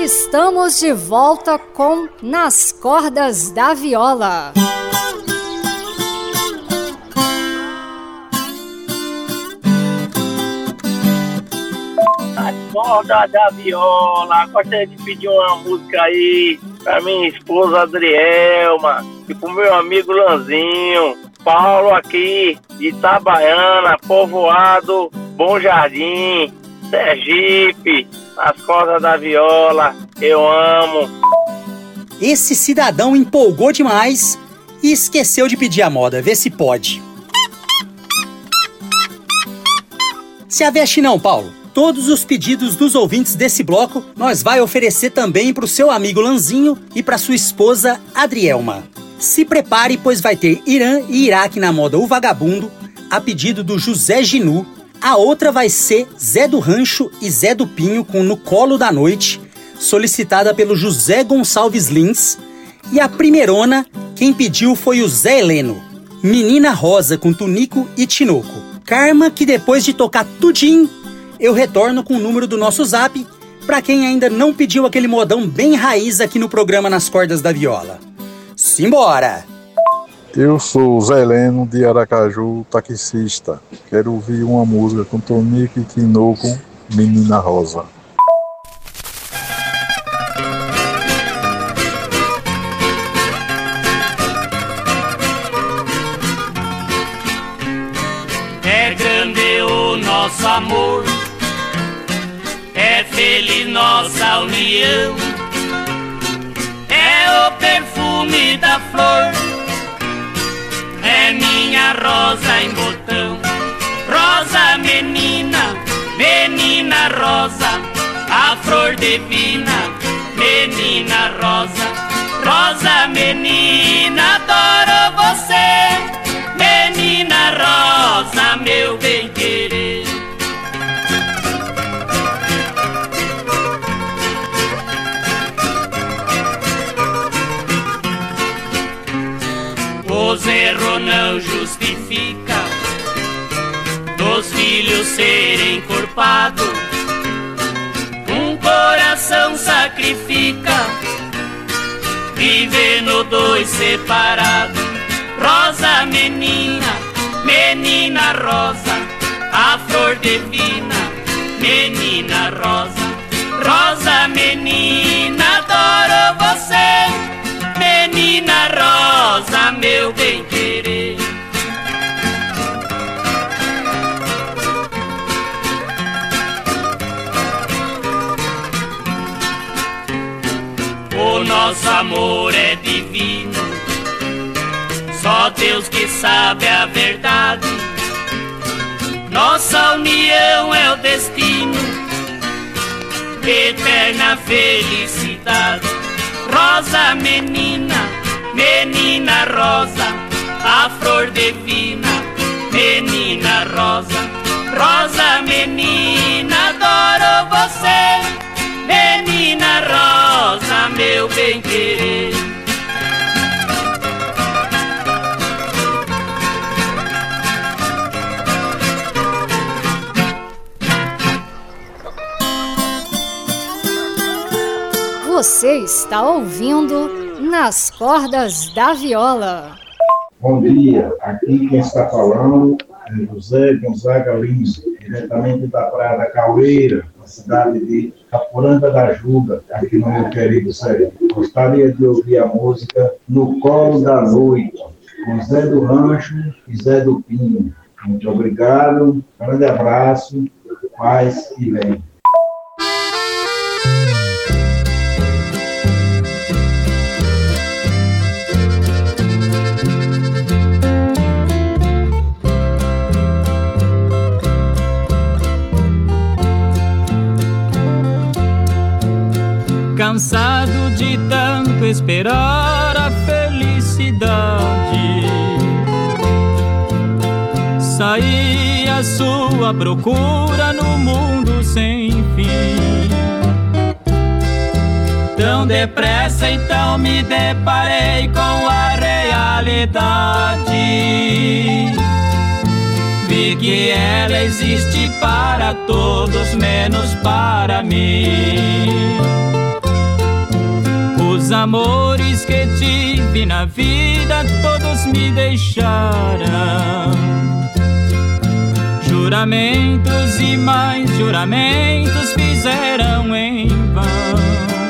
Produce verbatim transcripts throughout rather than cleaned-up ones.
Estamos de volta com Nas Cordas da Viola. Nas Cordas da Viola, gostaria de pedir uma música aí pra minha esposa Adrielma e pro meu amigo Lanzinho. Paulo aqui de Itabaiana, Povoado Bom Jardim, Sergipe. Nas Cordas da Viola, eu amo. Esse cidadão empolgou demais e esqueceu de pedir a moda. Vê se pode. Se aveste não, Paulo. Todos os pedidos dos ouvintes desse bloco nós vai oferecer também pro seu amigo Lanzinho e pra sua esposa Adrielma. Se prepare, pois vai ter Irã e Iraque na moda O Vagabundo, a pedido do José Ginu. A outra vai ser Zé do Rancho e Zé do Pinho com No Colo da Noite, solicitada pelo José Gonçalves Lins. E a primeirona, quem pediu foi o Zé Heleno. Menina Rosa com Tunico e Tinoco. Karma, que depois de tocar tudinho, eu retorno com o número do nosso zap pra quem ainda não pediu aquele modão bem raiz aqui no programa Nas Cordas da Viola. Simbora! Eu sou o Zé Heleno de Aracaju, taxista. Quero ouvir uma música com Tonico e Tinoco, Menina Rosa. É grande o nosso amor, é feliz nossa união, é o perfume da flor, é minha rosa em botão. Rosa menina, menina rosa, a flor divina, menina rosa. Rosa menina, adoro você, menina rosa, meu bem-querer. Os erros não justifica dos filhos serem culpados. Um coração sacrifica, vivendo dois separados. Rosa menina, menina rosa, a flor divina, menina rosa. Rosa menina, adoro você, menina rosa, meu bem-querer. O nosso amor é divino, só Deus que sabe a verdade. Nossa união é o destino, eterna felicidade. Rosa menina, menina rosa, a flor divina, menina rosa. Rosa menina, adoro você, menina rosa, meu bem-querer. Você está ouvindo Nas Cordas da Viola. Bom dia, aqui quem está falando é José Gonzaga Lins, diretamente da Praia da Caueira, na cidade de Caporanga da Ajuda, aqui no meu querido Ceará. Gostaria de ouvir a música No Colo da Noite, com Zé do Rancho e Zé do Pinho. Muito obrigado, um grande abraço, paz e bem. Cansado de tanto esperar a felicidade, saí à sua procura no mundo sem fim. Tão depressa então me deparei com a realidade. Vi que ela existe para todos, menos para mim. Os amores que tive na vida todos me deixaram. Juramentos e mais juramentos fizeram em vão.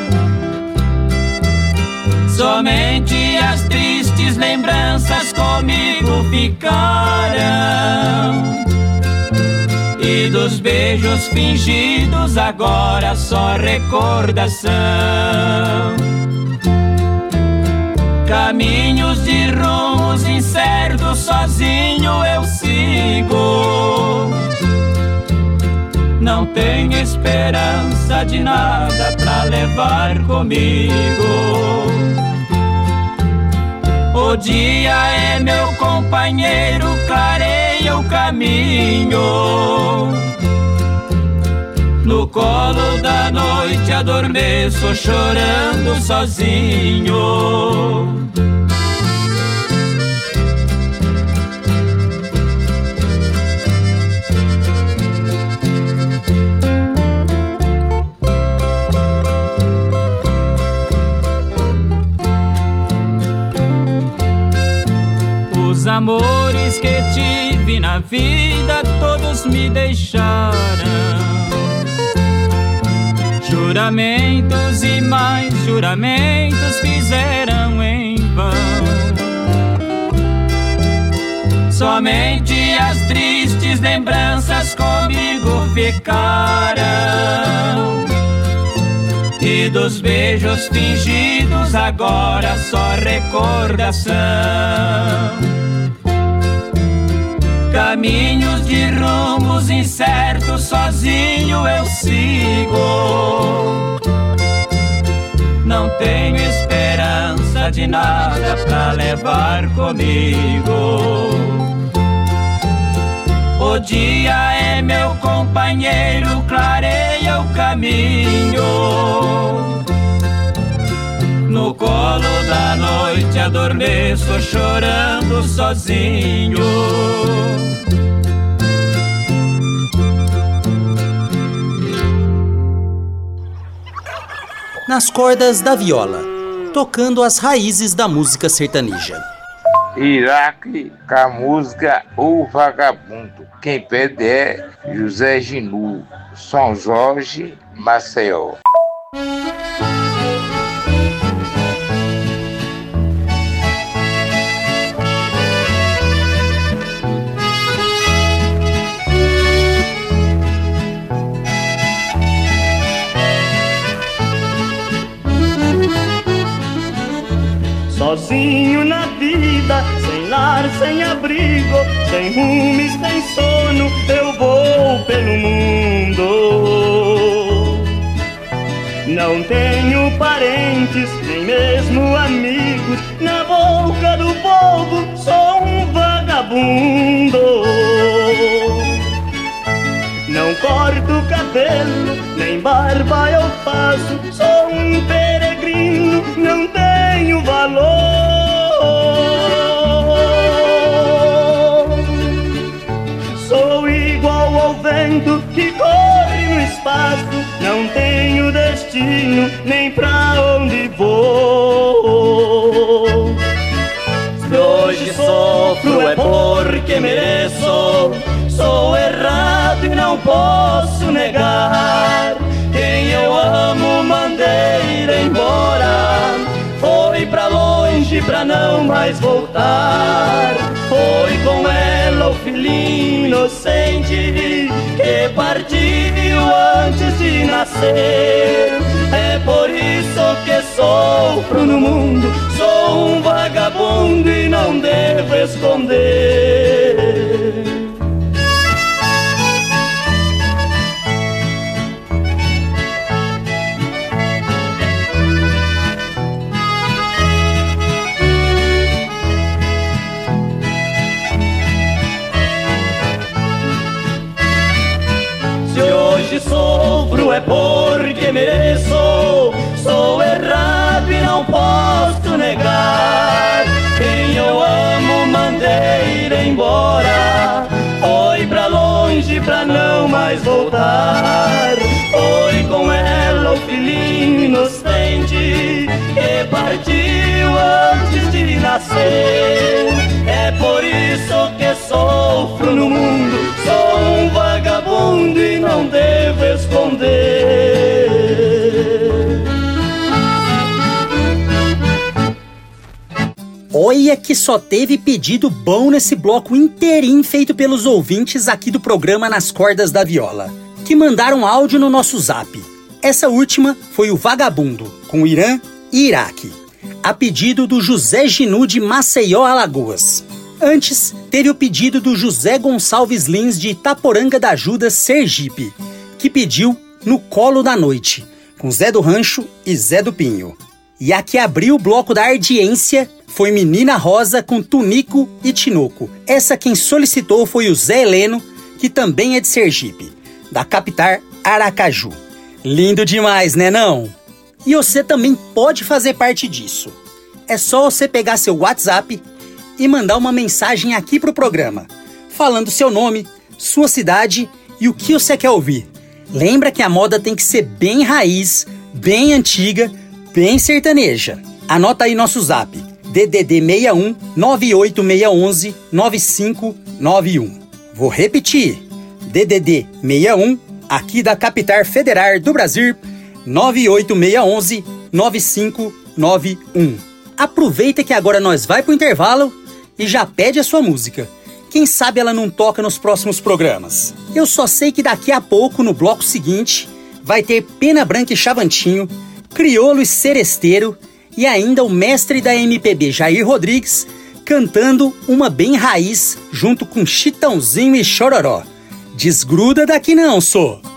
Somente as tristes lembranças comigo ficaram. E dos beijos fingidos agora só recordação. Caminhos de rumos incertos, sozinho eu sigo. Não tenho esperança de nada pra levar comigo. O dia é meu companheiro, clareia o caminho. No colo da noite adormeço chorando sozinho. Os amores que tive na vida todos me deixaram. Juramentos e mais juramentos fizeram em vão. Somente as tristes lembranças comigo ficaram. E dos beijos fingidos agora só recordação. Caminhos de rumos incertos, sozinho eu sigo. Não tenho esperança de nada pra levar comigo. O dia é meu companheiro, clareia o caminho. No colo da noite adormeço chorando sozinho. Nas cordas da viola, tocando as raízes da música sertaneja. Iraque, com a música O Vagabundo. Quem pede é José Ginu, São Jorge, Maceió. Sozinho na vida, sem lar, sem abrigo, sem rumo e sem sono, eu vou pelo mundo. Não tenho parentes, nem mesmo amigos, na boca do povo sou um vagabundo. Não corto cabelo, nem barba eu faço, sou um peregrino, não tenho valor. Sou igual ao vento que corre no espaço, não tenho destino, nem pra onde vou. Se hoje sofro é porque mereço, sou errado e não posso negar. Quem eu amo mandei ir embora, foi pra longe pra não mais voltar. Foi com ela o filhinho inocente que partiu antes de nascer. É por isso que sofro no mundo, sou um vagabundo e não devo esconder. Sofro é porque mereço, sou errado e não posso negar. Quem eu amo mandei ir embora, foi pra longe pra não mais voltar. Foi com ela o filhinho inocente que nascer. É por isso que sofro no mundo, sou um vagabundo e não devo esconder. Olha que só teve pedido bom nesse bloco inteirinho feito pelos ouvintes aqui do programa Nas Cordas da Viola, que mandaram áudio no nosso zap. Essa última foi o Vagabundo, com Irã e Iraque, a pedido do José Ginu de Maceió, Alagoas. Antes, teve o pedido do José Gonçalves Lins de Itaporanga da Ajuda, Sergipe, que pediu No Colo da Noite, com Zé do Rancho e Zé do Pinho. E a que abriu o bloco da Ardiência foi Menina Rosa com Tunico e Tinoco. Essa quem solicitou foi o Zé Heleno, que também é de Sergipe, da capital Aracaju. Lindo demais, né não? E você também pode fazer parte disso. É só você pegar seu WhatsApp e mandar uma mensagem aqui pro programa, falando seu nome, sua cidade e o que você quer ouvir. Lembra que a moda tem que ser bem raiz, bem antiga, bem sertaneja. Anota aí nosso zap, D D D seis um nove oito seis um um nove cinco nove um. Vou repetir, D D D seis um, aqui da capital federal do Brasil, nove oito seis um um nove cinco nove um. Aproveita que agora nós vai pro intervalo e já pede a sua música. Quem sabe ela não toca nos próximos programas. Eu só sei que daqui a pouco, no bloco seguinte, vai ter Pena Branca e Chavantinho, Criolo e Seresteiro e ainda o mestre da M P B Jair Rodrigues cantando uma bem raiz junto com Chitãozinho e Chororó. Desgruda daqui não, sô!